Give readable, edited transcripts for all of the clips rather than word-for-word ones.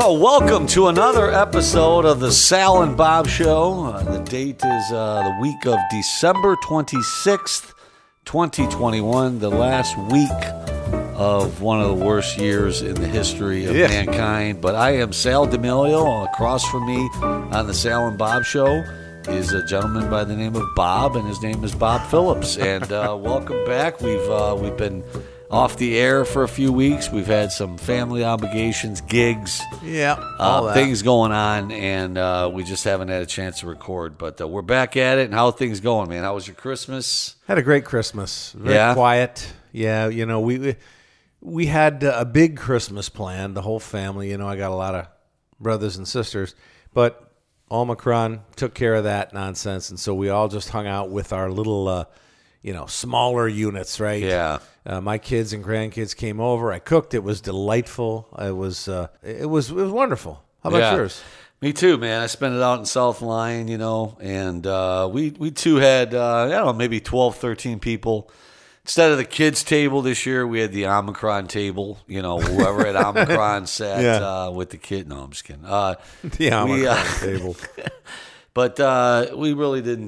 Well, welcome to another episode of the Sal and Bob Show. The date is the week of December 26th, 2021, the last week of one of the worst years in the history of mankind. But I am Sal D'Amelio. Across from me on the Sal and Bob Show is a gentleman by the name of Bob, and his name is Bob Phillips. And welcome back. We've been off the air for a few weeks. We've had some family obligations, gigs, things going on, and we just haven't had a chance to record. But we're back at it. And how are things going, man? How was your Christmas? Had a great Christmas. Very quiet. Yeah, you know, we had a big Christmas plan, the whole family. You know, I got a lot of brothers and sisters, but Omicron took care of that nonsense, and so we all just hung out with our little, smaller units, right? Yeah. My kids and grandkids came over. I cooked. It was delightful. It was wonderful. How about yours? Me too, man. I spent it out in South Line, and we too had, maybe 12, 13 people. Instead of the kids' table this year, we had the Omicron table. Whoever had Omicron sat with the kid. No, I'm just kidding. The Omicron table. But we really didn't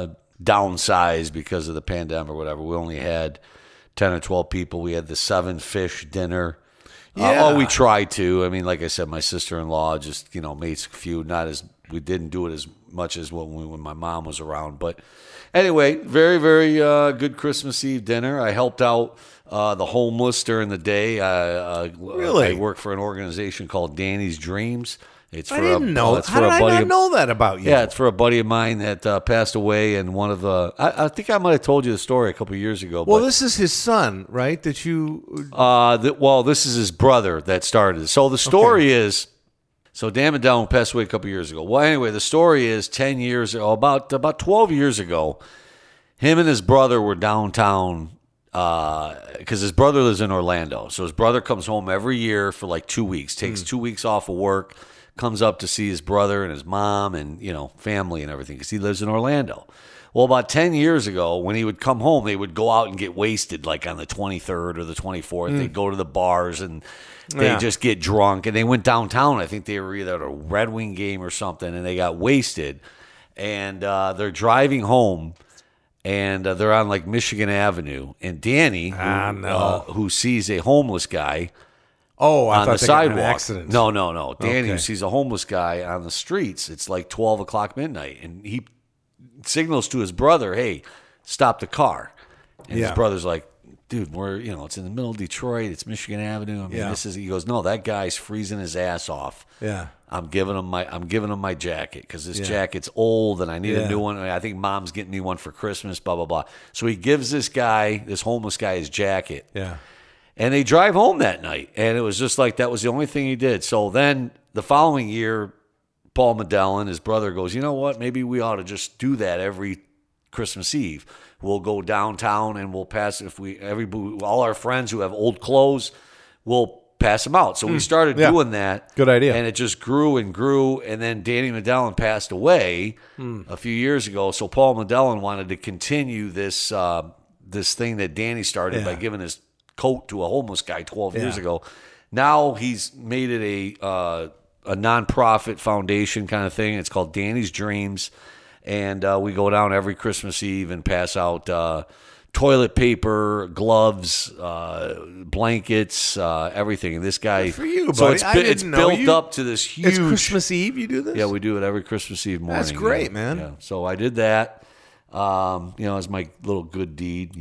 downsize because of the pandemic or whatever. We only had 10 or 12 people. We had the 7-fish dinner. We tried to. I mean, like I said, my sister-in-law just, made a few. We didn't do it as much as when my mom was around. But anyway, very, very good Christmas Eve dinner. I helped out the homeless during the day. Really? I work for an organization called Danny's Dreams. I didn't know. How did I not know that about you? Yeah, it's for a buddy of mine that passed away, and one of the. I think I might have told you the story a couple of years ago. Well, this is his son, right? That you. This is his brother that started. So the story is. So Dan McDowell passed away a couple of years ago. Well, anyway, the story is 10 years ago, about 12 years ago, him and his brother were downtown because his brother lives in Orlando. So his brother comes home every year for like 2 weeks, takes 2 weeks off of work, comes up to see his brother and his mom and, family and everything because he lives in Orlando. Well, about 10 years ago, when he would come home, they would go out and get wasted like on the 23rd or the 24th. They'd go to the bars and they just get drunk. And they went downtown. I think they were either at a Red Wing game or something, and they got wasted. And they're driving home, and they're on like Michigan Avenue. And Danny, who sees a homeless guy on the sidewalk. An accident. No. Danny, who sees a homeless guy on the streets. It's like 12 o'clock midnight, and he signals to his brother, "Hey, stop the car." And his brother's like, "Dude, we're it's in the middle of Detroit. It's Michigan Avenue. I mean, this is." He goes, "No, that guy's freezing his ass off. Yeah, I'm giving him my jacket because this jacket's old and I need a new one. I think Mom's getting me one for Christmas. Blah blah blah." So he gives this homeless guy, his jacket. Yeah. And they drive home that night, and it was just like that was the only thing he did. So then the following year, Paul Medellin, his brother, goes, "You know what? Maybe we ought to just do that every Christmas Eve. We'll go downtown and we'll pass all our friends who have old clothes, we'll pass them out." So we started doing that. Good idea. And it just grew and grew. And then Danny Medellin passed away a few years ago. So Paul Medellin wanted to continue this thing that Danny started by giving his coat to a homeless guy 12 years ago. Now he's made it a nonprofit foundation kind of thing. It's called Danny's Dreams. And we go down every Christmas Eve and pass out toilet paper, gloves, blankets, everything. And this guy, good for you, buddy. So it's built up to this huge. It's Christmas Eve. You do this? Yeah, we do it every Christmas Eve morning. That's great, man. Yeah. So I did that. As my little good deed.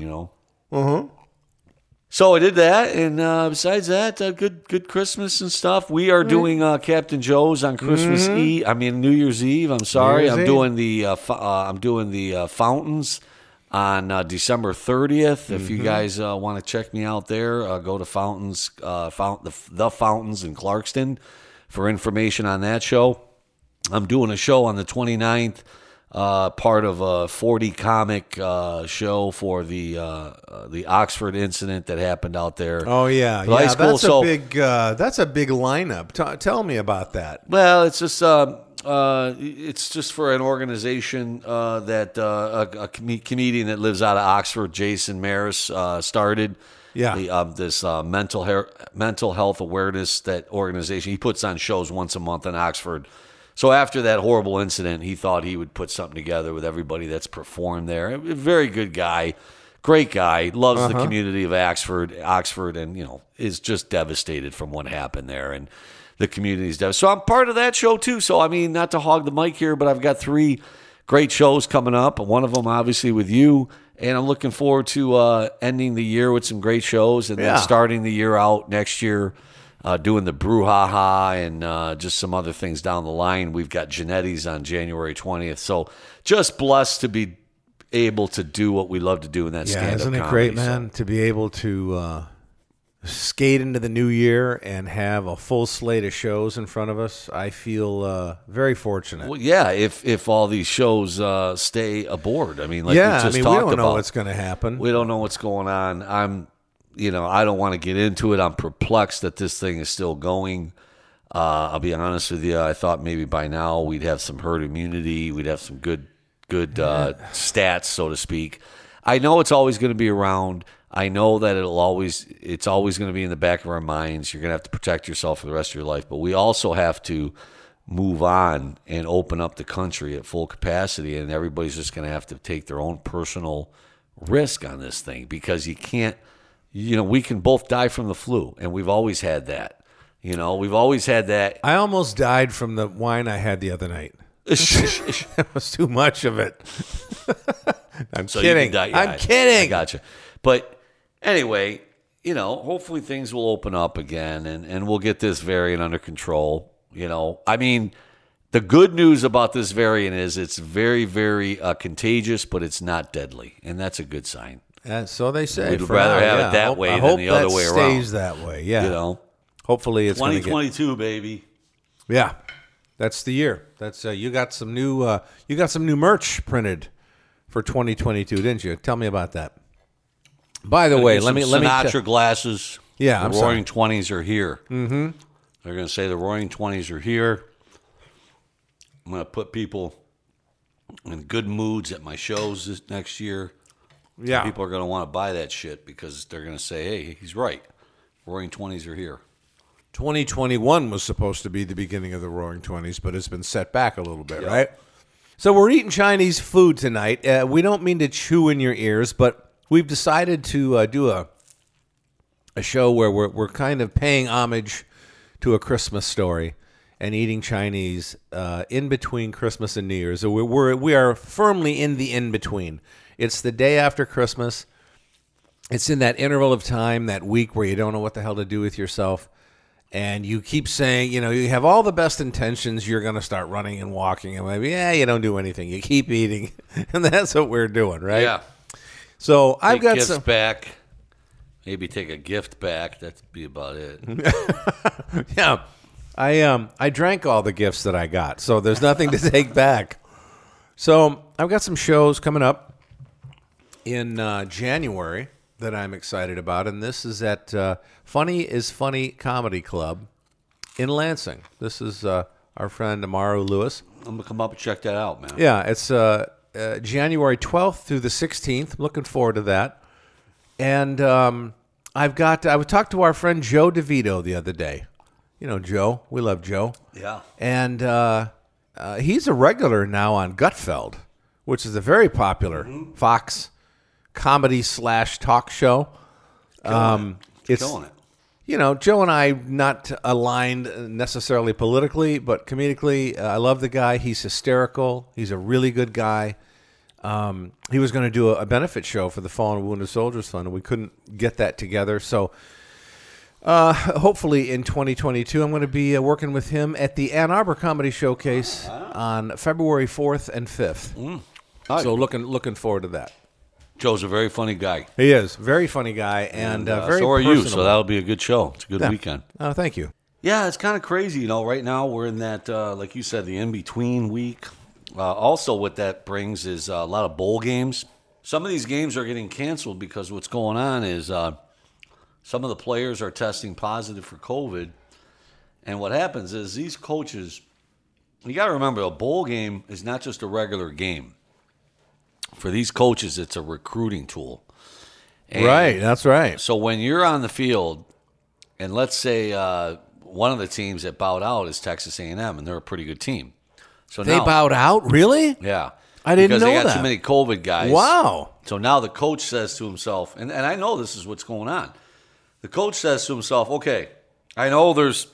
So I did that, and besides that, good Christmas and stuff. We are doing Captain Joe's on Christmas Eve. I mean New Year's Eve. I'm sorry. I'm doing the fountains on December 30th. If you guys want to check me out there, go to Fountains, the Fountains in Clarkston for information on that show. I'm doing a show on the 29th. Part of a 40 comic show for the Oxford incident that happened out there. Oh yeah, high school. That's a big lineup. Tell me about that. Well, it's just for an organization that a comedian that lives out of Oxford, Jason Maris, started. Yeah. This mental health awareness, that organization. He puts on shows once a month in Oxford. So after that horrible incident, he thought he would put something together with everybody that's performed there. A very good guy, great guy, loves the community of Oxford, and is just devastated from what happened there, and the community's devastated. So I'm part of that show too. So I mean, not to hog the mic here, but I've got 3 great shows coming up. One of them, obviously, with you. And I'm looking forward to ending the year with some great shows, and then starting the year out next year, doing the brouhaha and just some other things down the line. We've got Genetti's on January 20th. So just blessed to be able to do what we love to do in that stand-up isn't it comedy, great, man, to be able to skate into the new year and have a full slate of shows in front of us? I feel very fortunate. Well, yeah, if all these shows stay aboard. I mean, like we just talked about. We don't know what's going to happen. We don't know what's going on. I don't want to get into it. I'm perplexed that this thing is still going. I'll be honest with you. I thought maybe by now we'd have some herd immunity. We'd have some good stats, so to speak. I know it's always going to be around. I know that it's always going to be in the back of our minds. You're going to have to protect yourself for the rest of your life. But we also have to move on and open up the country at full capacity, and everybody's just going to have to take their own personal risk on this thing, because you can't, we can both die from the flu, and we've always had that. We've always had that. I almost died from the wine I had the other night. It was too much of it. I'm kidding. I'm kidding. I gotcha. But anyway, hopefully things will open up again, and we'll get this variant under control. I mean, the good news about this variant is it's very, very contagious, but it's not deadly, and that's a good sign. So they say. We'd rather have it that way than the other way around. I hope that stays that way. Yeah. Hopefully it's 2022, baby. Yeah. That's the year. That's you got some new merch printed for 2022, didn't you? Tell me about that. By the way, let me Sinatra glasses. Yeah, the Roaring 20s are here. Mm-hmm. They're going to say the Roaring 20s are here. I'm going to put people in good moods at my shows this next year. Yeah, people are going to want to buy that shit because they're going to say, "Hey, he's right. Roaring 20s are here." 2021 was supposed to be the beginning of the Roaring 20s, but it's been set back a little bit, right? So we're eating Chinese food tonight. We don't mean to chew in your ears, but we've decided to do a show where we're kind of paying homage to A Christmas Story and eating Chinese in between Christmas and New Year's. So we are firmly in the in-between. It's the day after Christmas. It's in that interval of time, that week where you don't know what the hell to do with yourself. And you keep saying, you have all the best intentions. You're going to start running and walking. And maybe, you don't do anything. You keep eating. And that's what we're doing, right? Yeah. So I've got gifts back. Maybe take a gift back. That'd be about it. Yeah. I drank all the gifts that I got. So there's nothing to take back. So I've got some shows coming up in January that I'm excited about, and this is at Funny is Funny Comedy Club in Lansing. This is our friend Amaru Lewis. I'm going to come up and check that out, man. Yeah, it's January 12th through the 16th. I'm looking forward to that. And I talked to our friend Joe DeVito the other day. Joe. We love Joe. Yeah. And he's a regular now on Gutfeld, which is a very popular Fox comedy / talk show. It's killing it. Joe and I not aligned necessarily politically, but comedically. I love the guy. He's hysterical. He's a really good guy. He was going to do a benefit show for the Fallen and Wounded Soldiers Fund, and we couldn't get that together. So hopefully in 2022, I'm going to be working with him at the Ann Arbor Comedy Showcase on February 4th and 5th. So looking forward to that. Joe's a very funny guy. He is. Very funny guy, and very so are personable. you, so that'll be a good show. It's a good weekend. Oh, thank you. Yeah, it's kind of crazy. Right now we're in that, like you said, the in-between week. Also, what that brings is a lot of bowl games. Some of these games are getting canceled because what's going on is some of the players are testing positive for COVID. And what happens is these coaches, you got to remember, a bowl game is not just a regular game. For these coaches, it's a recruiting tool. Right, that's right. So when you're on the field, and let's say one of the teams that bowed out is Texas A&M, and they're a pretty good team. So They now, bowed out? Really? yeah. I didn't know Because they got that. too many COVID guys. Wow. So now the coach says to himself, and I know this is what's going on. The coach says to himself, okay, I know there's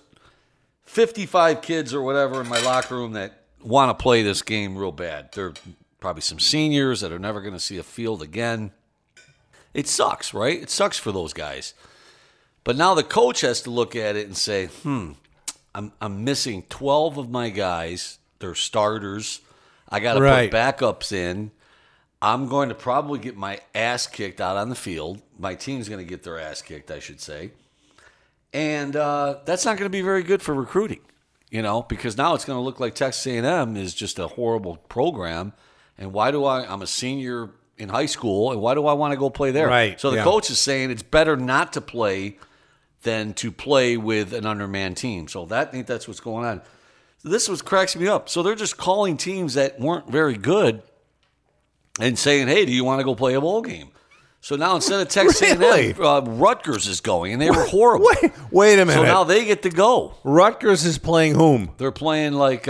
55 kids or whatever in my locker room that want to play this game real bad. There are probably some seniors that are never going to see a field again. It sucks, right? It sucks for those guys. But now the coach has to look at it and say, I'm missing 12 of my guys. They're starters. I got to put backups in. I'm going to probably get my ass kicked out on the field. My team's going to get their ass kicked, I should say. And that's not going to be very good for recruiting, because now it's going to look like Texas A&M is just a horrible program. And I'm a senior in high school, and why do I want to go play there? Right. So the coach is saying it's better not to play than to play with an undermanned team. So I think that's what's going on. This is what cracks me up. So they're just calling teams that weren't very good and saying, hey, do you want to go play a bowl game? So now instead of Texas Really? A&M, Rutgers is going, and they were horrible. Wait a minute. So now they get to go. Rutgers is playing whom? They're playing like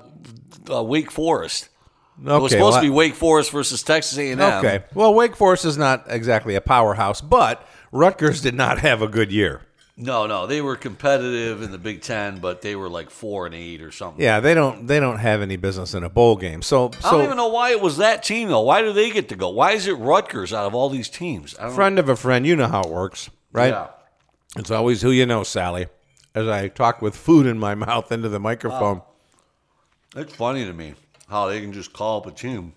Wake Forest. Okay, It was supposed to be Wake Forest versus Texas A&M. Okay. Well, Wake Forest is not exactly a powerhouse, but Rutgers did not have a good year. No, they were competitive in the Big Ten, but they were like 4-8 or something. Yeah, they don't have any business in a bowl game. So I don't even know why it was that team though. Why do they get to go? Why is it Rutgers out of all these teams? Friend of a friend, you know how it works, right? Yeah. It's always who you know, Sally. As I talk with food in my mouth into the microphone. It's funny to me how they can just call up a team.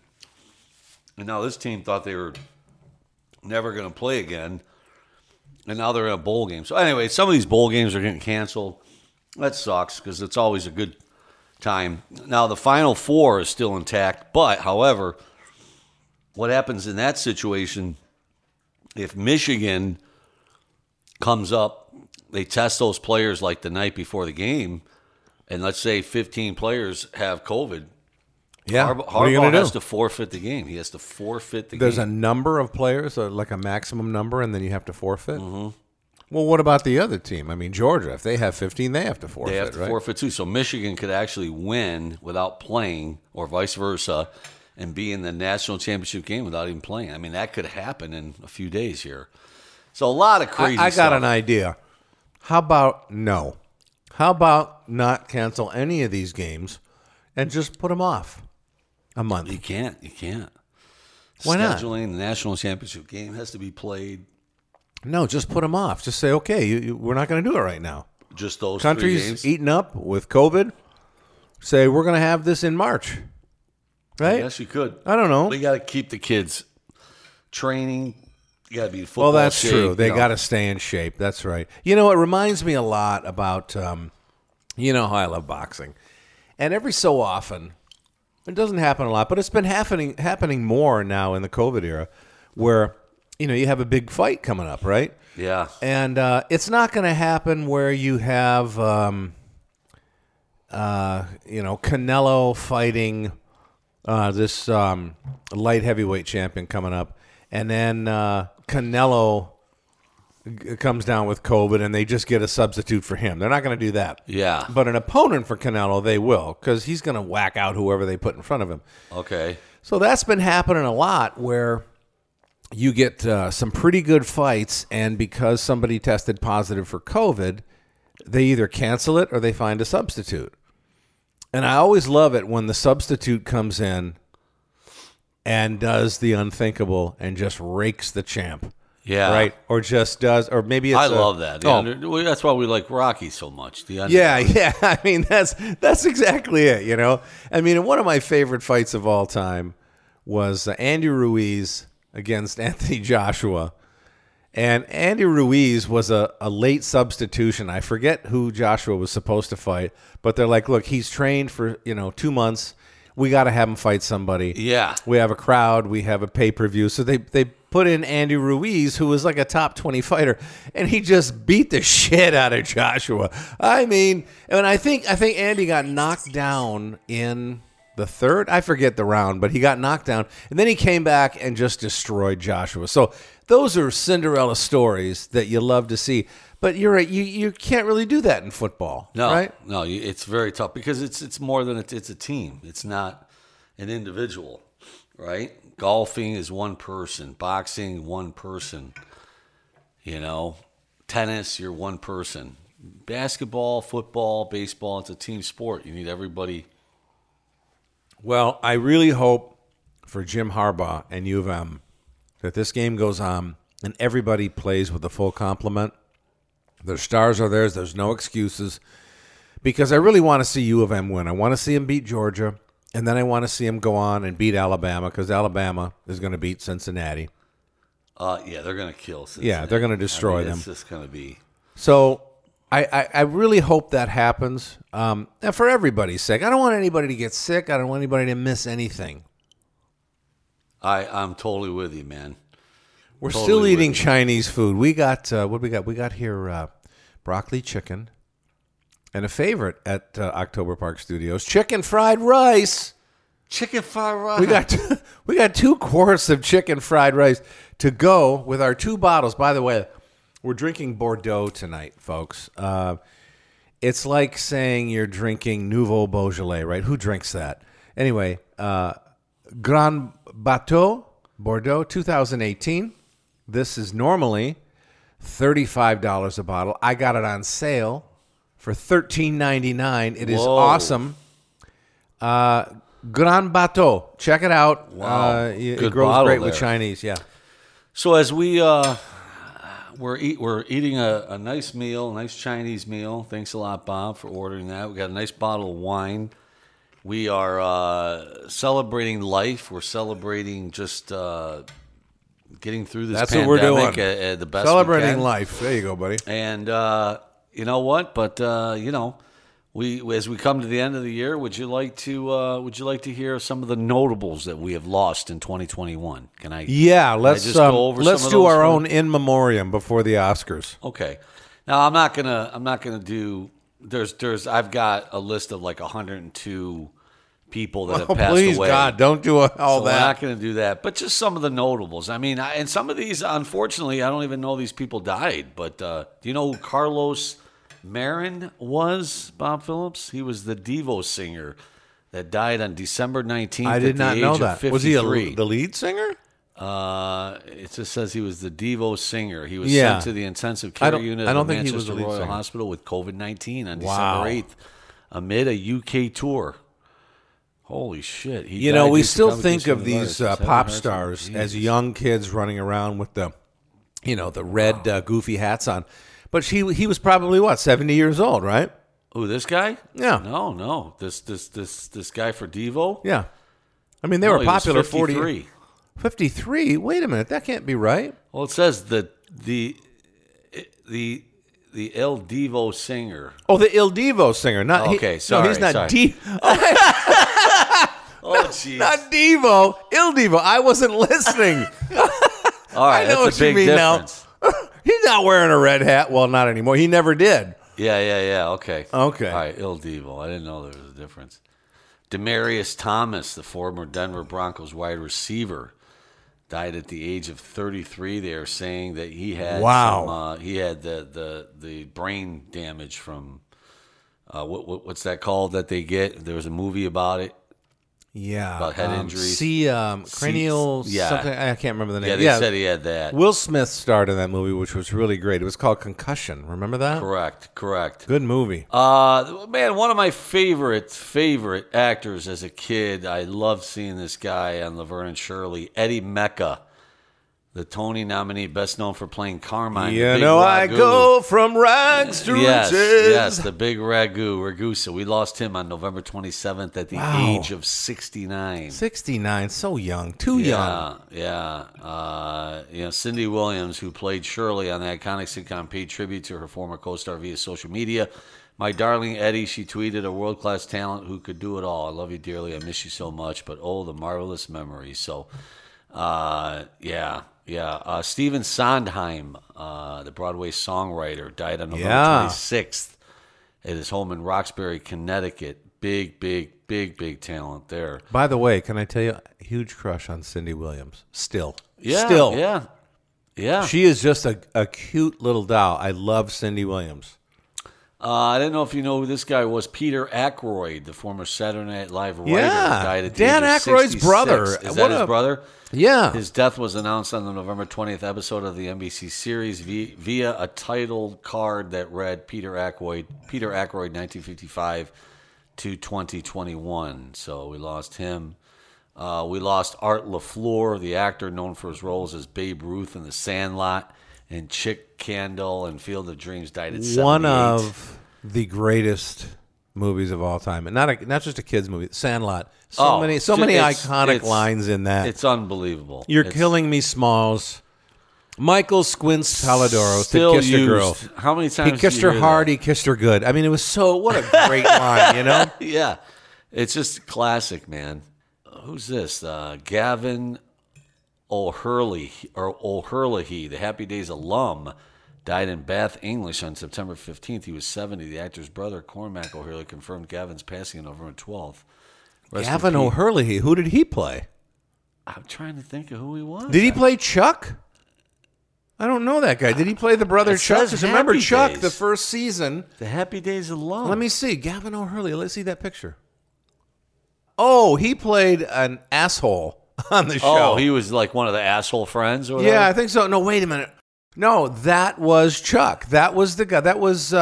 And now this team thought they were never going to play again. And now they're in a bowl game. So anyway, some of these bowl games are getting canceled. That sucks because it's always a good time. Now the Final Four is still intact. But, however, what happens in that situation, if Michigan comes up, they test those players like the night before the game, and let's say 15 players have COVID. Yeah, Harbaugh has to forfeit the game. He has to forfeit the game. There's a number of players, like a maximum number, and then you have to forfeit? Mm-hmm. Well, what about the other team? I mean, Georgia, if they have 15, they have to forfeit, They have to right? forfeit too. So Michigan could actually win without playing, or vice versa, and be in the national championship game without even playing. I mean, that could happen in a few days here. So a lot of crazy I stuff. got an idea. How about no? How about not cancel any of these games and just put them off a month? You can't. Why not? Scheduling the national championship game has to be played. No, just put them off. Just say, okay, we're not going to do it right now. Just those 3 Countries games. eaten up with COVID. Say, we're going to have this in March. Right? Yes, you could. I don't know. They got to keep the kids training. You got to be football. Well, that's shape, true. They got to stay in shape. That's right. It reminds me a lot about, you know how I love boxing. And every so often, it doesn't happen a lot, but it's been happening more now in the COVID era where, you have a big fight coming up, right? Yeah. And it's not going to happen where you have, Canelo fighting this light heavyweight champion coming up. And then Canelo comes down with COVID, and they just get a substitute for him. They're not going to do that. Yeah. But an opponent for Canelo, they will, because he's going to whack out whoever they put in front of him. Okay. So that's been happening a lot where you get some pretty good fights, and because somebody tested positive for COVID, they either cancel it or they find a substitute. And I always love it when the substitute comes in and does the unthinkable and just rakes the champ. Yeah. Right? Or just does, or maybe it's I love that. That's why we like Rocky so much. Yeah. I mean, that's exactly it, I mean, one of my favorite fights of all time was Andy Ruiz against Anthony Joshua. And Andy Ruiz was a late substitution. I forget who Joshua was supposed to fight, but they're like, look, he's trained for, 2 months. We got to have him fight somebody. Yeah. We have a crowd. We have a pay-per-view. So they put in Andy Ruiz, who was like a top 20 fighter, and he just beat the shit out of Joshua. I mean, and I think Andy got knocked down in the third. I forget the round, but he got knocked down. And then he came back and just destroyed Joshua. So those are Cinderella stories that you love to see. But you're right. You can't really do that in football. No, right? no, it's very tough because it's more than it's a team. It's not an individual, right? Golfing is one person. Boxing, one person. Tennis, you're one person. Basketball, football, baseball, it's a team sport. You need everybody. Well, I really hope for Jim Harbaugh and U of M that this game goes on and everybody plays with a full complement. Their stars are theirs. There's no excuses. Because I really want to see U of M win. I want to see them beat Georgia, and then I want to see them go on and beat Alabama because Alabama is going to beat Cincinnati. Yeah, they're going to kill Cincinnati. Yeah, they're going to destroy them. It's just going to be. So I really hope that happens. And for everybody's sake. I don't want anybody to get sick. I don't want anybody to miss anything. I'm totally with you, man. We're still eating Chinese food. We got what we got? We got here broccoli chicken, and a favorite at October Park Studios, chicken fried rice. Chicken fried rice. We got 2 quarts of chicken fried rice to go with our 2 bottles. By the way, we're drinking Bordeaux tonight, folks. It's like saying you're drinking Nouveau Beaujolais, right? Who drinks that? Anyway, Grand Bateau Bordeaux 2018. This is normally $35 a bottle. I got it on sale for $13.99. It is awesome. Grand Bateau. Check it out. Wow. It grows great with Chinese, yeah. So as we're eating a nice meal, a nice Chinese meal. Thanks a lot, Bob, for ordering that. We got a nice bottle of wine. We are celebrating life. We're celebrating just getting through this That's pandemic what we're doing. The best Celebrating we can. life. There you go, buddy. And you know what? But we as we come to the end of the year, would you like to hear some of the notables that we have lost in 2021? Can I? Yeah, let's go over let's some of do those our own in memoriam before the Oscars. Okay. Now I'm not gonna do. I've got a list of like 102 people that have passed please, away. God, don't do all so that. We're not going to do that. But just some of the notables. I mean, and some of these, unfortunately, I don't even know these people died. But do you know who Carlos Marin was, Bob Phillips? He was the Devo singer that died on December 19th. I did not know that. Was he the lead singer? It just says he was the Devo singer. He was sent to the intensive care unit of the Manchester Royal Hospital with COVID-19 on December 8th amid a UK tour. Holy shit. We still think of these pop stars as young kids running around with the red goofy hats on. But he was probably, 70 years old, right? Who, this guy? Yeah. No. This guy for Devo? Yeah. I mean, they were popular 53. 53? Wait a minute. That can't be right. Well, it says the El Devo singer. Oh, the Il Devo singer. Not okay, sorry. No, he's not Oh, jeez. Not Devo. Il Devo. I wasn't listening. All right, that's a big difference. He's not wearing a red hat. Well, not anymore. He never did. Yeah. Okay. All right, Il Devo. I didn't know there was a difference. Demarius Thomas, the former Denver Broncos wide receiver, died at the age of 33. They are saying that he had he had the brain damage from what's that called that they get? There was a movie about it. Yeah, about head injuries. Cranial. Something. I can't remember the name. Yeah, they said he had that. Will Smith starred in that movie, which was really great. It was called Concussion. Remember that? Correct. Good movie. Man, one of my favorite actors as a kid. I loved seeing this guy on Laverne and Shirley, Eddie Mecca. The Tony nominee, best known for playing Carmine. I go from rags to riches. Yes, the big Ragusa. We lost him on November 27th at the age of 69. 69, so young, too young. Yeah. Cindy Williams, who played Shirley on the iconic sitcom, paid tribute to her former co-star via social media. My darling Eddie, she tweeted, a world-class talent who could do it all. I love you dearly. I miss you so much. But, the marvelous memories. So, Stephen Sondheim, the Broadway songwriter, died on November 26th at his home in Roxbury, Connecticut. Big big talent there. By the way, can I tell you, huge crush on Cindy Williams. Still. Yeah. She is just a cute little doll. I love Cindy Williams. I didn't know if you know who this guy was. Peter Ackroyd, the former Saturday Night Live writer, Yeah. died at the Dan age of Aykroyd's 66. brother. Is that his brother? Yeah. His death was announced on the November 20th episode of the NBC series via a title card that read Peter Ackroyd, 1955 to 2021. So we lost him. We lost Art LaFleur, the actor known for his roles as Babe Ruth in The Sandlot and Chick Candle and Field of Dreams, died at 78. One of the greatest movies of all time, and not just a kids movie. Sandlot. So many iconic lines in that. It's unbelievable. You're killing me, Smalls. Michael Squints Palladoro still kissed a girl. How many times he kissed her hard? He kissed her good. I mean, it was what a great line, you know? Yeah, it's just classic, man. Who's this? Gavin O'Hurley, the Happy Days alum, died in Bath, English on September 15th. He was 70. The actor's brother, Cormac O'Hurley, confirmed Gavin's passing on November 12th. Gavin O'Hurley, who did he play? I'm trying to think of who he was. Did he play Chuck? I don't know that guy. Did he play the brother Chuck? Because remember Chuck, the first season. The Happy Days alum. Let me see. Gavin O'Hurley. Let's see that picture. Oh, he played an asshole on the show. Oh, he was like one of the asshole friends or whatever? Yeah, I think so. No, wait a minute. No, that was Chuck. That was the guy. That was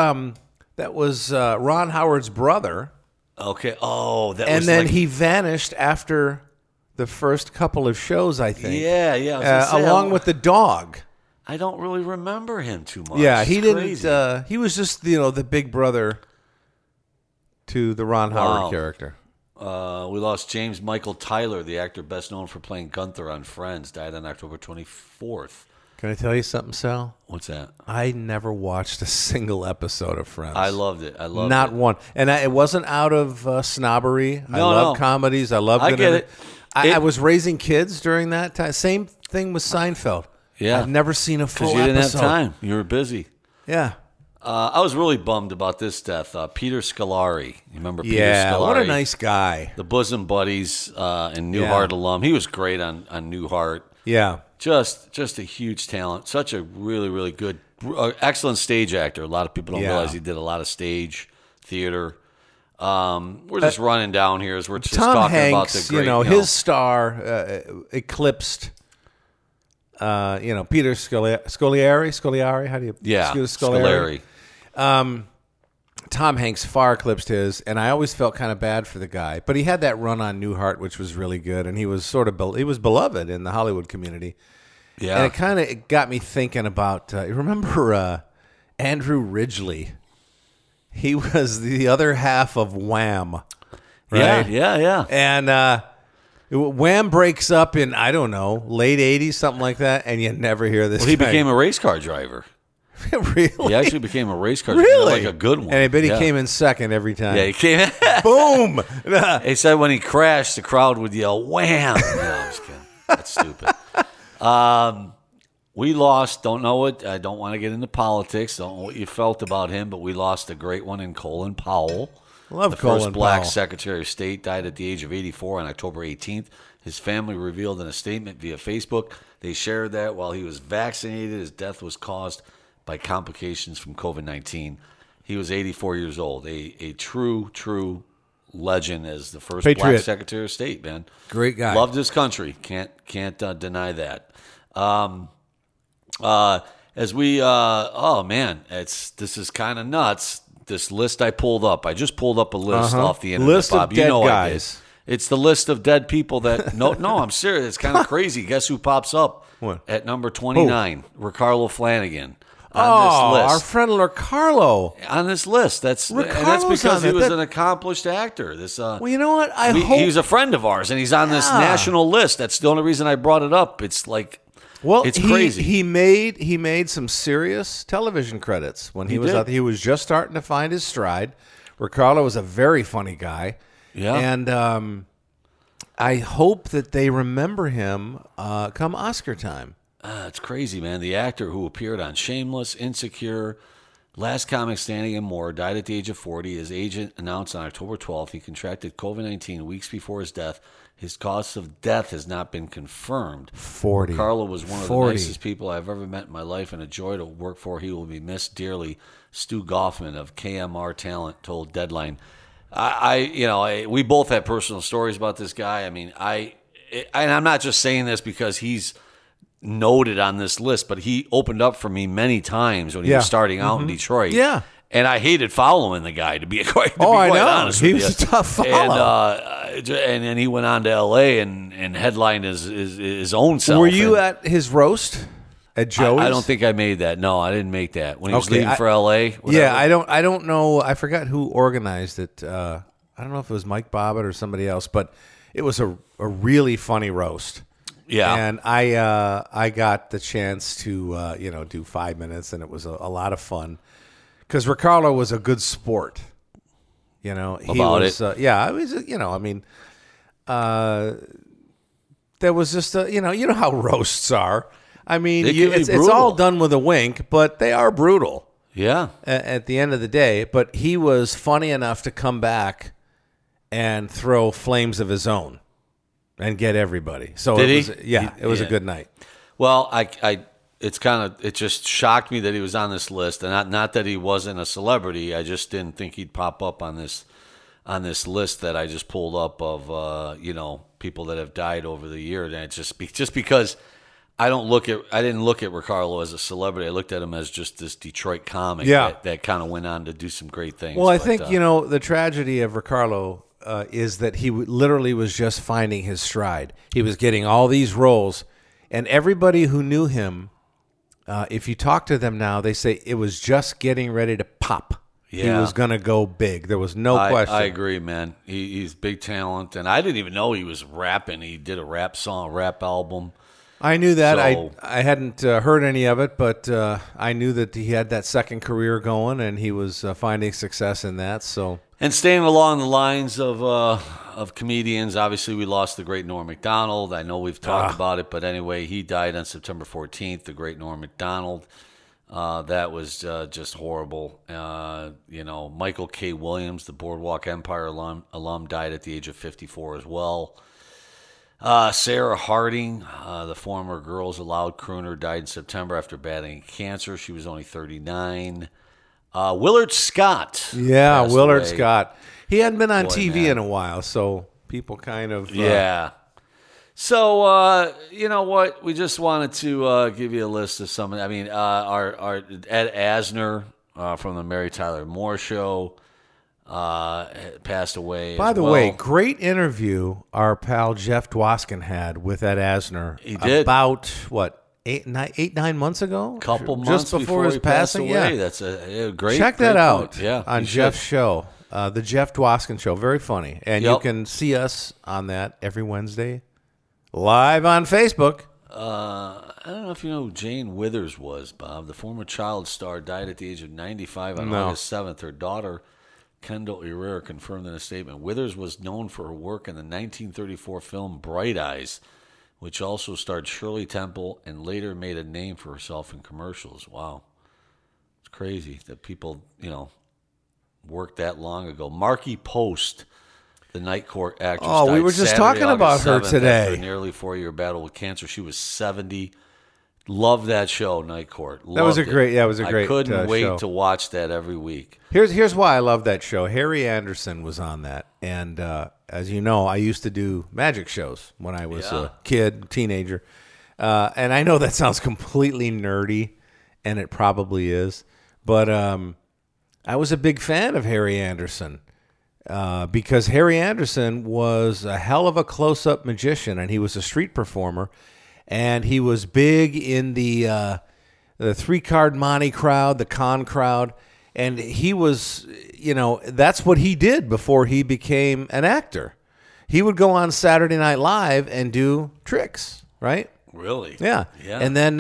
Ron Howard's brother. Okay. Oh, that and was then he vanished after the first couple of shows, I think. Yeah. Along with the dog. I don't really remember him too much. Yeah, he didn't. Crazy. He was just the big brother to the Ron Howard character. We lost James Michael Tyler, the actor best known for playing Gunther on Friends, died on October 24th. Can I tell you something, Sal? What's that? I never watched a single episode of Friends. I loved it. Not one. And it wasn't out of snobbery. I love comedies. I love. I get it. I was raising kids during that time. Same thing with Seinfeld. Yeah. I've never seen a full episode. Because you didn't have time. You were busy. Yeah. I was really bummed about this death. Peter Scolari. You remember Peter Scolari? Yeah, what a nice guy. The bosom buddies and Newhart alum. He was great on Newhart. Yeah. Just a huge talent. Such a really, really good, excellent stage actor. A lot of people don't realize he did a lot of stage theater. We're just running down here as we're just Tom talking Hanks, about the great. His star eclipsed. Peter Scolari. How do you? Yeah, Scolari. Tom Hanks far eclipsed his, and I always felt kind of bad for the guy. But he had that run on Newhart, which was really good, and he was he was beloved in the Hollywood community. Yeah, and it kind of got me thinking about. Remember Andrew Ridgeley? He was the other half of Wham. Right? Yeah. And Wham breaks up in, I don't know, late 80s, something like that, and you never hear this guy. He became a race car driver. Really? He actually became a race car driver. Like a good one. And I bet he came in second every time. Yeah, he came Boom! He said when he crashed, the crowd would yell, wham! No, I'm just kidding. That's stupid. We lost, don't know it, I don't want to get into politics, don't know what you felt about him, but we lost a great one in Colin Powell. Love the Colin first black Powell. Secretary of State, died at the age of 84 on October 18th. His family revealed in a statement via Facebook they shared that while he was vaccinated, his death was caused by complications from COVID-19. He was 84 years old, a true legend as the first Patriot. black Secretary of State, man. Great guy. Loved his country. Can't deny that. As we, this is kind of nuts. This list I pulled up. I just pulled up a list off the internet, list Bob. of dead guys. I did. It's the list of dead people that. No, I'm serious. It's kind of crazy. Guess who pops up at number 29? Ricardo Flanagan. On this list. Our friend Ricardo. On this list. That's because he was an accomplished actor. Well, you know what? He was a friend of ours, and he's on this national list. That's the only reason I brought it up. It's like. Well, it's crazy. He made some serious television credits when he was out. He was just starting to find his stride. Ricardo was a very funny guy. Yeah, and I hope that they remember him come Oscar time. It's crazy, man. The actor who appeared on Shameless, Insecure, Last comic standing in Moore died at the age of 40. His agent announced on October 12th he contracted COVID-19 weeks before his death. His cause of death has not been confirmed. 40. Carlo was one of the nicest people I've ever met in my life and a joy to work for. He will be missed dearly. Stu Goffman of KMR Talent told Deadline. We both have personal stories about this guy. I mean, and I'm not just saying this because he's noted on this list, but he opened up for me many times when he was starting out in Detroit. Yeah. And I hated following the guy, to be quite honest with you. He was a tough follow. And then he went on to L.A. and headlined his own self. Were you at his roast at Joey's? I don't think I made that. No, I didn't make that. When he was leaving for L.A.? Whatever. Yeah, I don't know. I forgot who organized it. I don't know if it was Mike Bobbitt or somebody else, but it was a really funny roast. Yeah. And I got the chance to, do 5 minutes, and it was a lot of fun. Because Ricardo was a good sport, he was, there was just you know how roasts are. I mean, it's all done with a wink, but they are brutal. Yeah. At the end of the day, but he was funny enough to come back and throw flames of his own and get everybody. So it was a good night. Well, it just shocked me that he was on this list, and not that he wasn't a celebrity. I just didn't think he'd pop up on this list that I just pulled up of people that have died over the year. And it's just because I didn't look at Ricardo as a celebrity. I looked at him as just this Detroit comic that kind of went on to do some great things. Well, I think the tragedy of Ricardo is that he literally was just finding his stride. He was getting all these roles, and everybody who knew him. If you talk to them now, they say it was just getting ready to pop. Yeah. He was going to go big. There was no question. I agree, man. He's big talent, and I didn't even know he was rapping. He did a rap album. I knew that. So, I hadn't heard any of it, but I knew that he had that second career going, and he was finding success in that. So, and staying along the lines of comedians, obviously we lost the great Norm Macdonald. I know we've talked about it, but anyway, he died on September 14th. The great Norm Macdonald. That was just horrible. Michael K. Williams, the Boardwalk Empire alum, died at the age of 54 as well. Sarah Harding, the former Girls Aloud crooner, died in September after battling cancer. She was only 39. Willard Scott. Yeah, Willard Scott. He hadn't been on TV in a while, so people kind of... Yeah. So, you know what? We just wanted to give you a list of some... I mean, our Ed Asner from the Mary Tyler Moore Show passed away. By the way, great interview our pal Jeff Dwoskin had with Ed Asner. He did. About, what, 9 months ago? Couple months just before his passing. Away. Yeah, that's a great. Check that out. Point. Yeah, on Jeff's show, the Jeff Dwoskin Show. Very funny, and you can see us on that every Wednesday, live on Facebook. I don't know if you know who Jane Withers was, Bob. The former child star died at the age of 95 on August 7th. Her daughter, Kendall Herrera, confirmed in a statement. Withers was known for her work in the 1934 film Bright Eyes, which also starred Shirley Temple and later made a name for herself in commercials. Wow. It's crazy that people, worked that long ago. Markie Post, the Night Court actress, died we were just Saturday, talking about her today. After a nearly 4-year battle with cancer. She was 70. Loved that show, Night Court. That was a great I couldn't wait to watch that every week. Here's why I love that show. Harry Anderson was on that, and as you know, I used to do magic shows when I was a kid, teenager, and I know that sounds completely nerdy, and it probably is, but I was a big fan of Harry Anderson because Harry Anderson was a hell of a close-up magician, and he was a street performer. And he was big in the 3-card Monte crowd, the con crowd. And he was, that's what he did before he became an actor. He would go on Saturday Night Live and do tricks, right? Really? Yeah. And then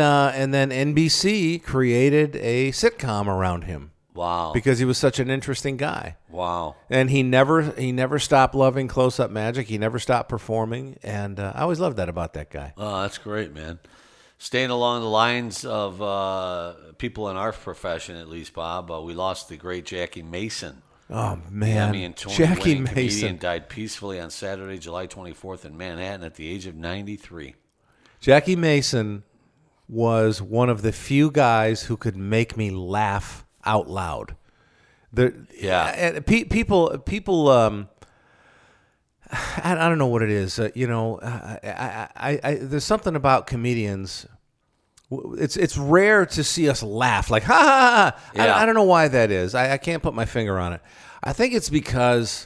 NBC created a sitcom around him. Wow. Because he was such an interesting guy. Wow. And he never stopped loving close-up magic. He never stopped performing. And I always loved that about that guy. Oh, that's great, man. Staying along the lines of people in our profession, at least, Bob, we lost the great Jackie Mason. Oh, man. Emmy and Tony Jackie winning Mason comedian died peacefully on Saturday, July 24th in Manhattan at the age of 93. Jackie Mason was one of the few guys who could make me laugh out loud. And people. I don't know what it is. There's something about comedians. It's rare to see us laugh like ha ha ha. Yeah. I don't know why that is. I can't put my finger on it. I think it's because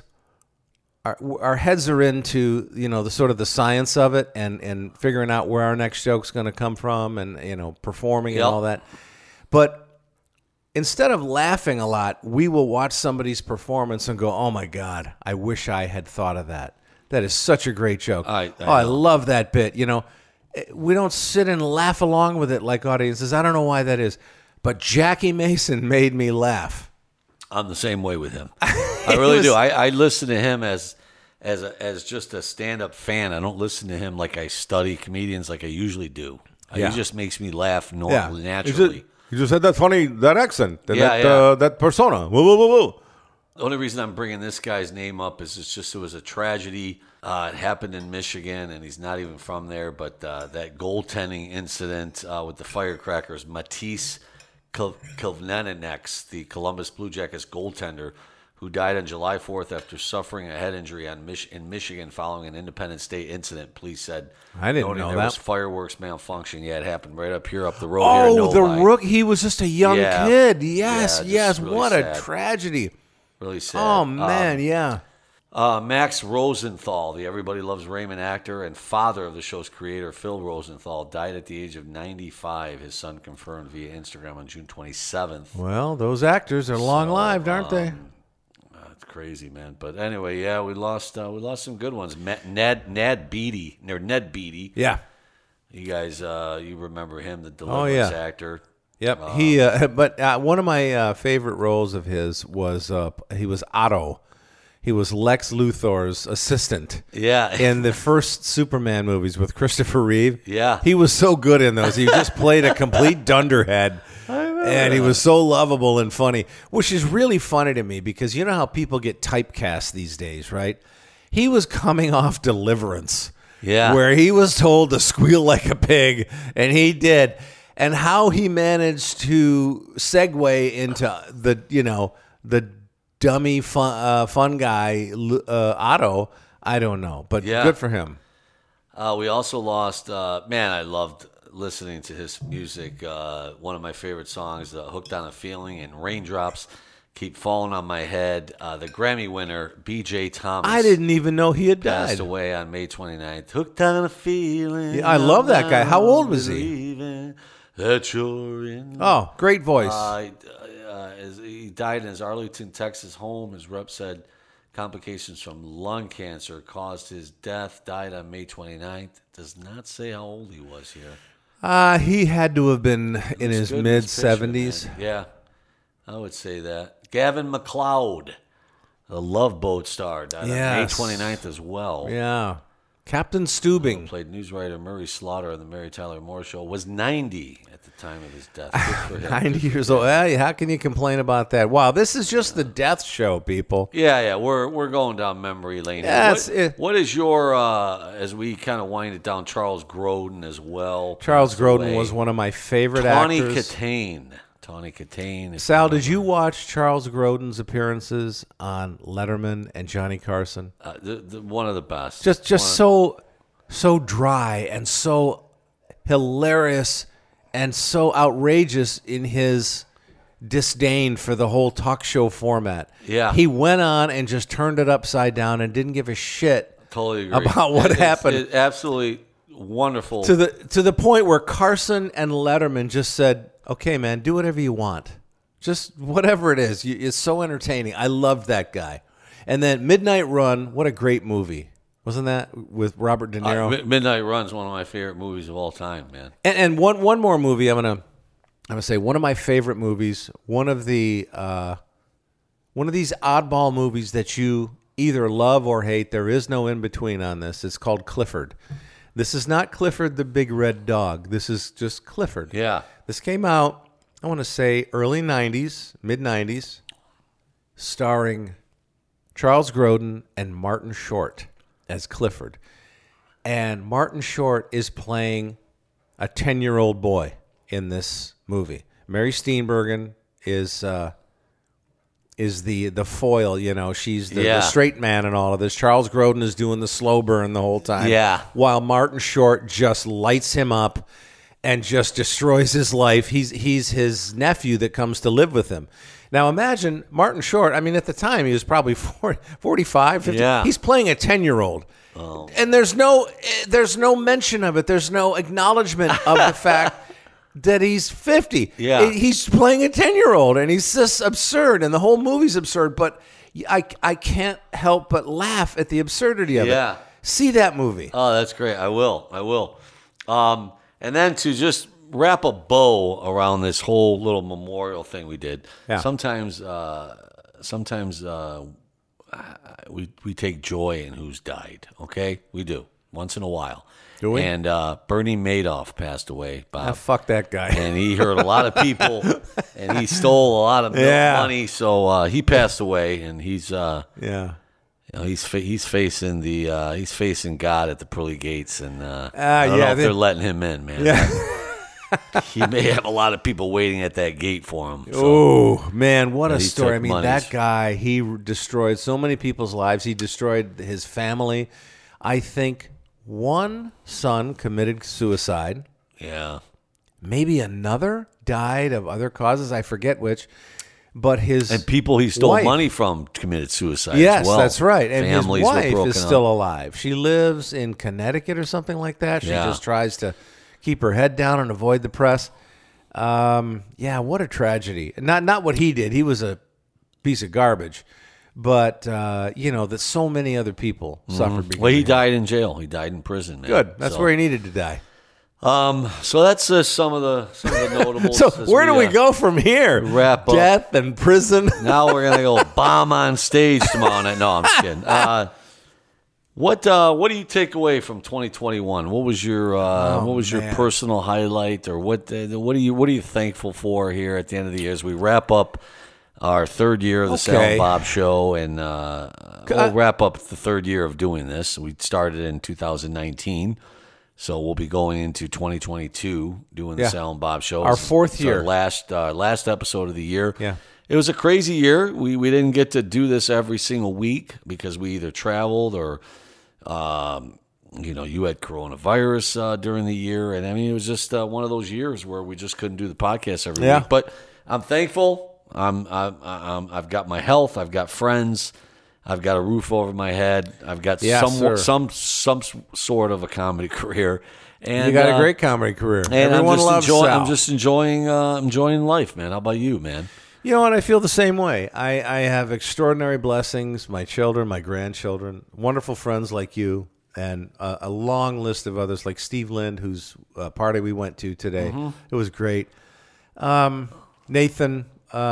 our heads are into the sort of the science of it and figuring out where our next joke's going to come from and performing and all that. But instead of laughing a lot, we will watch somebody's performance and go, "Oh my God, I wish I had thought of that. That is such a great joke. I love that bit." We don't sit and laugh along with it like audiences. I don't know why that is. But Jackie Mason made me laugh. I'm the same way with him. I really do. I listen to him as just a stand-up fan. I don't listen to him like I study comedians like I usually do. He just makes me laugh naturally. He just had that accent, that persona. Woo, woo, woo, woo. The only reason I'm bringing this guy's name up is it was a tragedy. It happened in Michigan, and he's not even from there. But that goaltending incident with the firecrackers, Matisse Kilvneneks, the Columbus Blue Jackets goaltender, who died on July 4th after suffering a head injury in Michigan following an Independence Day incident. Police said I didn't know there that was fireworks malfunction. Yeah, it happened right up the road. Oh, the rook! He was just a young kid. Yes. Really what sad. A tragedy. Really sad. Oh man, yeah. Max Rosenthal, the Everybody Loves Raymond actor and father of the show's creator, Phil Rosenthal, died at the age of 95. His son confirmed via Instagram on June 27th. Well, those actors are long-lived, aren't they? It's crazy, man. But anyway, we lost some good ones. Ned Beatty. Yeah. You guys, you remember him, the Deliverance actor. Yep. But one of my favorite roles of his was he was Otto. He was Lex Luthor's assistant. Yeah. In the first Superman movies with Christopher Reeve. Yeah. He was so good in those. He just played a complete dunderhead. And he was so lovable and funny, which is really funny to me because you know how people get typecast these days, right? He was coming off Deliverance. Yeah. Where he was told to squeal like a pig, and he did. And how he managed to segue into the dummy fun guy Otto, I don't know, but good for him. We also lost. I loved listening to his music. One of my favorite songs, "Hooked on a Feeling" and "Raindrops Keep Falling on My Head." The Grammy winner B.J. Thomas. I didn't even know he had passed died. away on May 29th. Hooked on a feeling. Yeah, I love that guy. How old was he? That you're in. Oh, great voice. He died in his Arlington, Texas home. His rep said complications from lung cancer caused his death. Died on May 29th. Does not say how old he was here. He had to have been in his mid-70s. Yeah, I would say that. Gavin MacLeod, the Love Boat star, died on May 29th as well. Yeah. Captain Steubing. Played newswriter Murray Slaughter on the Mary Tyler Moore Show. Was 90 at the time of his death. Good for him. 90 years old. How can you complain about that? Wow, this is just the death show, people. Yeah. We're going down memory lane. What is your, as we kind of wind it down, Charles Grodin as well? Charles Grodin was one of my favorite actors. Tawny Katane. Sal, did you watch Charles Grodin's appearances on Letterman and Johnny Carson? One of the best. Just so dry and so hilarious and so outrageous in his disdain for the whole talk show format. Yeah. He went on and just turned it upside down and didn't give a shit totally agree. about what happened. It's absolutely wonderful. To the point where Carson and Letterman just said, "Okay, man, do whatever you want. Just whatever it is. It's so entertaining." I loved that guy. And then Midnight Run, what a great movie. Wasn't that with Robert De Niro? Midnight Run's one of my favorite movies of all time, man. And one more movie I'm gonna say, one of my favorite movies, one of these oddball movies that you either love or hate. There is no in between on this. It's called Clifford. This is not Clifford the Big Red Dog. This is just Clifford. Yeah. This came out, I want to say, early 90s, mid-90s, starring Charles Grodin and Martin Short as Clifford. And Martin Short is playing a 10-year-old boy in this movie. Mary Steenburgen is the foil, you know. She's the straight man in all of this. Charles Grodin is doing the slow burn the whole time. Yeah. While Martin Short just lights him up and just destroys his life. He's his nephew that comes to live with him. Now imagine Martin Short, I mean, at the time he was probably 45, 50. Yeah. He's playing a 10-year-old. Oh. And there's no mention of it. There's no acknowledgement of the fact that he's 50. Yeah. He's playing a 10-year-old, and he's just absurd, and the whole movie's absurd, but I can't help but laugh at the absurdity of it. See that movie. Oh, that's great. I will. And then to just wrap a bow around this whole little memorial thing we did, sometimes we take joy in who's died, okay? We do, once in a while. Do we? And Bernie Madoff passed away, Bob. Fuck that guy. And he hurt a lot of people, and he stole a lot of money, so he passed away, and he's he's facing God at the pearly gates, and I don't know if they're letting him in, man. Yeah. He may have a lot of people waiting at that gate for him. So. Oh, man, what a story. I mean, monies. that guy, he destroyed so many people's lives. He destroyed his family. I think one son committed suicide. Yeah. Maybe another died of other causes. I forget which. But and people he stole money from committed suicide as well. That's right. And families his wife were is still alive. She lives in Connecticut or something like that. She just tries to keep her head down and avoid the press. What a tragedy. Not what he did. He was a piece of garbage. But, that so many other people suffered. Well, he died in jail. He died in prison. Man. Good. That's where he needed to die. So that's some of the notables. So where do we go from here? Wrap up. Death and prison. Now we're going to go bomb on stage tomorrow night. No, I'm just kidding. What do you take away from 2021? What was your personal highlight, or what are you thankful for here at the end of the year as we wrap up our third year of the Sal and Bob Show, and we'll wrap up the third year of doing this. We started in 2019, so we'll be going into 2022 doing the Sal and Bob Show. Our fourth year, our last episode of the year. Yeah. It was a crazy year. We didn't get to do this every single week because we either traveled or you had coronavirus during the year, and I mean it was just one of those years where we just couldn't do the podcast every week. But I'm thankful. I've got my health. I've got friends. I've got a roof over my head. I've got some sort of a comedy career. And you got a great comedy career. And everyone loves Sal. I'm just enjoying life, man. How about you, man? You know what? I feel the same way. I have extraordinary blessings, my children, my grandchildren, wonderful friends like you, and a long list of others like Steve Lind, whose party we went to today. Mm-hmm. It was great. Nathan,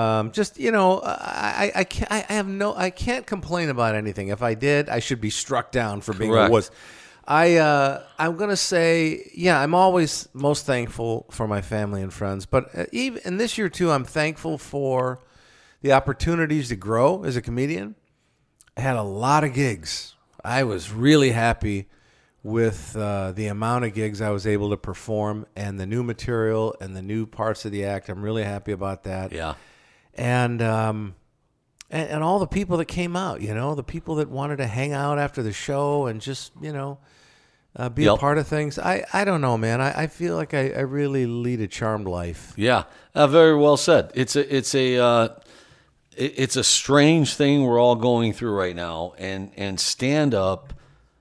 I can't complain about anything. If I did, I should be struck down for being a wuss. I'm going to say, I'm always most thankful for my family and friends. But even in this year, too, I'm thankful for the opportunities to grow as a comedian. I had a lot of gigs. I was really happy with the amount of gigs I was able to perform and the new material and the new parts of the act. I'm really happy about that. Yeah. And all the people that came out, the people that wanted to hang out after the show and just, be a part of things. I don't know, man. I feel like I really lead a charmed life. Yeah, very well said. It's a strange thing we're all going through right now, and stand up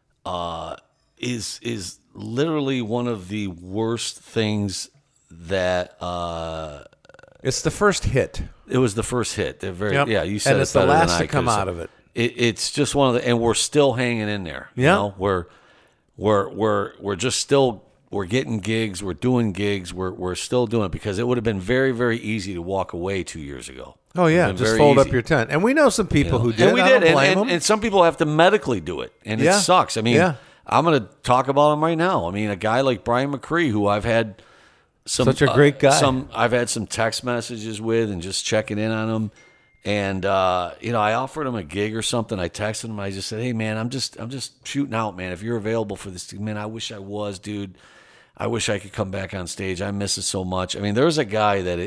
is literally one of the worst things that. It's the first hit. It was the first hit. They're very you said and it's the last to come out of it. It's just one of the, and we're still hanging in there. Yeah, we're just still, we're getting gigs, we're doing gigs, we're still doing it because it would have been very, very easy to walk away 2 years ago. Oh yeah, just fold up your tent. And we know some people who did. And we did, and some people have to medically do it, and it sucks. I mean, I'm going to talk about him right now. I mean, a guy like Brian McCree, who I've had such a great guy. I've had some text messages with and just checking in on him. And I offered him a gig or something. I texted him. I just said, "Hey, man, I'm just shooting out, man. If you're available for this, man, I wish I was, dude. I wish I could come back on stage. I miss it so much." I mean, there's a guy that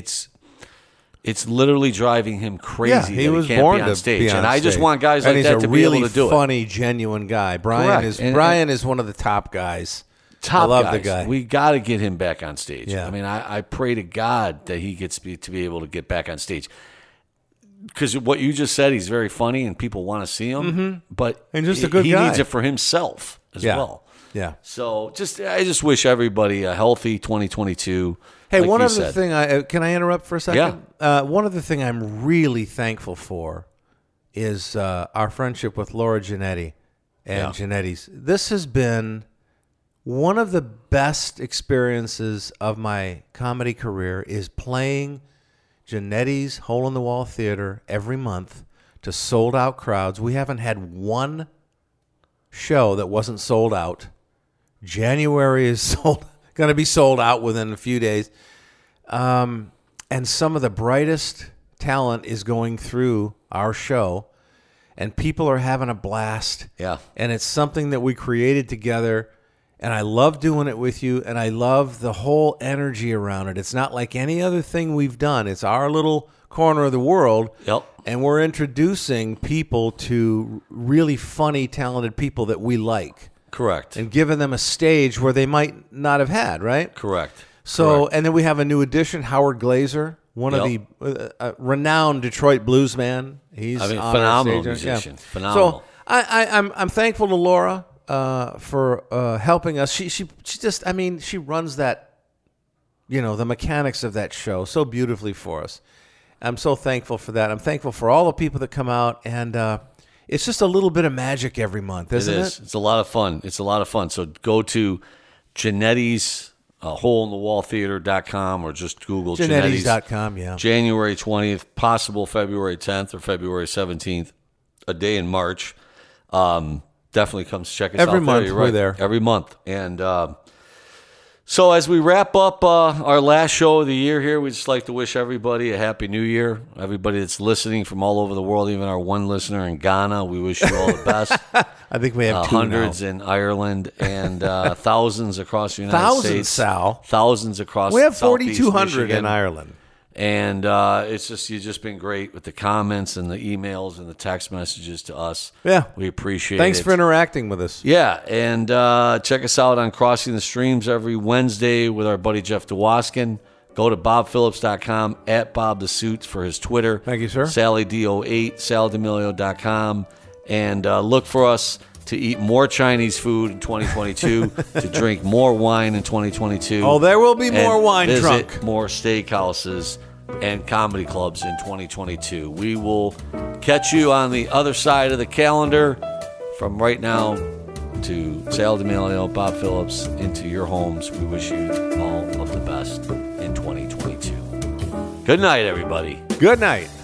it's literally driving him crazy. He was can't born be on to stage. be on and I just stage. want guys and like that to be really able to do it. Funny, genuine guy. Brian is one of the top guys. Top I love guys. the guy. We got to get him back on stage. Yeah. I mean, I pray to God that he gets to be able to get back on stage. Because what you just said, he's very funny and people want to see him. But and just a good guy. He needs it for himself as well. Yeah. So I just wish everybody a healthy 2022. Hey, like one you other said. thing. Can I interrupt for a second? Yeah. One other thing I'm really thankful for is our friendship with Laura Giannetti and Giannetti's. This has been one of the best experiences of my comedy career, is playing Giannetti's Hole in the Wall Theater every month to sold out crowds. We haven't had one show that wasn't sold out. January is going to be sold out within a few days. And some of the brightest talent is going through our show, and people are having a blast. Yeah. And it's something that we created together, and I love doing it with you, and I love the whole energy around it. It's not like any other thing we've done. It's our little corner of the world. Yep. And we're introducing people to really funny, talented people that we like. Correct. And giving them a stage where they might not have had, right? Correct. So, and then we have a new addition, Howard Glazer, one of the renowned Detroit blues man. He's phenomenal musician. Yeah. Phenomenal. So I'm thankful to Laura for helping us. She just, I mean, she runs that, the mechanics of that show so beautifully for us. I'm so thankful for that. I'm thankful for all the people that come out, and it's just a little bit of magic every month, isn't it? It's a lot of fun. It's a lot of fun. So go to Giannetti's holeinthewalltheater.com or just Google Giannetti's.com, yeah. January 20th, possible February 10th or February 17th, a day in March. Definitely come check us out. Every month there. we're there. Every month. And so as we wrap up our last show of the year here, we'd just like to wish everybody a happy new year. Everybody that's listening from all over the world, even our one listener in Ghana, we wish you all the best. I think we have hundreds in Ireland and thousands across the United States. Thousands, Sal. Thousands across We have Southeast 4,200 Michigan. in Ireland. And it's just, you've just been great with the comments and the emails and the text messages to us. Yeah. We appreciate it. Thanks for interacting with us. Yeah. And check us out on Crossing the Streams every Wednesday with our buddy Jeff DeWaskin. Go to bobphillips.com, @BobTheSuits for his Twitter. Thank you, sir. SallyDO8, SalDemilio.com. And look for us to eat more Chinese food in 2022, to drink more wine in 2022. Oh, there will be more wine visit drunk. more steakhouses and comedy clubs in 2022. We will catch you on the other side of the calendar. From right now to Sal D'Amelio, Bob Phillips, into your homes, we wish you all of the best in 2022. Good night, everybody. Good night.